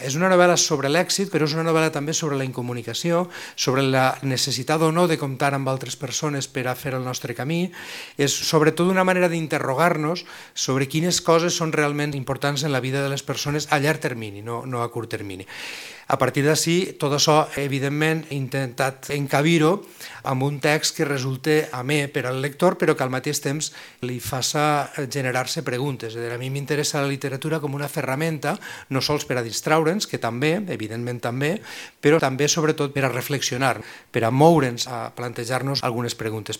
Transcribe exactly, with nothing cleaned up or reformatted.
És una novel·la sobre l'èxit, però és una novel·la també sobre la incomunicació, sobre la necessitat o no de comptar amb altres persones per a fer el nostre camí. És sobretot una manera d'interrogar-nos sobre quines coses són realment importants en la vida de les persones a llarg termini, no, no a curt termini. A partir d'ací, tot això, evidentment, he intentat encabir-ho amb un text que resulte amè per al lector, però que al mateix temps li faça generar-se preguntes. A mi m'interessa la literatura com una ferramenta, no sols per a distraure'ns, que també, evidentment també, però també, sobretot, per a reflexionar, per a moure'ns, a plantejar-nos algunes preguntes.